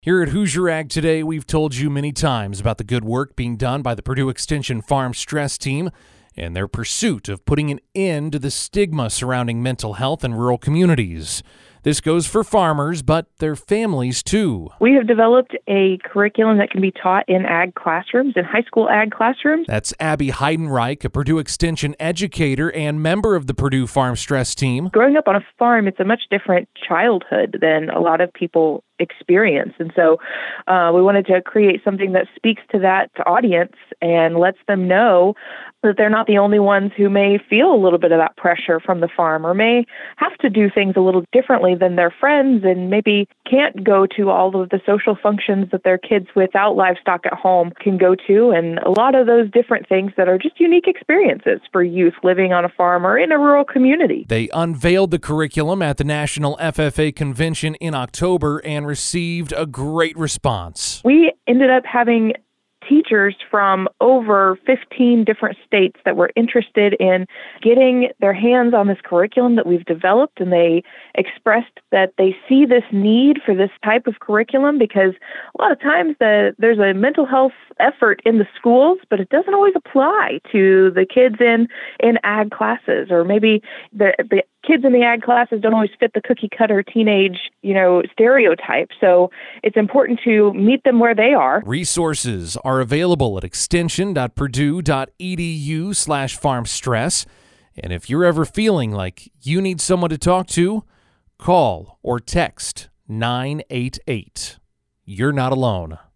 Here at Hoosier Ag Today, we've told you many times about the good work being done by the Purdue Extension Farm Stress Team and their pursuit of putting an end to the stigma surrounding mental health in rural communities. This goes for farmers, but their families too. We have developed a curriculum that can be taught in ag classrooms, in high school ag classrooms. That's Abby Heidenreich, a Purdue Extension educator and member of the Purdue Farm Stress Team. Growing up on a farm, it's a much different childhood than a lot of people experience. And so we wanted to create something that speaks to that audience and lets them know that they're not the only ones who may feel a little bit of that pressure from the farm or may have to do things a little differently than their friends and maybe can't go to all of the social functions that their kids without livestock at home can go to, and a lot of those different things that are just unique experiences for youth living on a farm or in a rural community. They unveiled the curriculum at the National FFA Convention in October and received a great response. We ended up having teachers from over 15 different states that were interested in getting their hands on this curriculum that we've developed, and they expressed that they see this need for this type of curriculum because a lot of times there's a mental health effort in the schools, but it doesn't always apply to the kids in ag classes, or maybe the kids in the ag classes don't always fit the cookie cutter teenage, stereotype. So it's important to meet them where they are. Resources are available at extension.purdue.edu/farmstress. And if you're ever feeling like you need someone to talk to, call or text 988. You're not alone.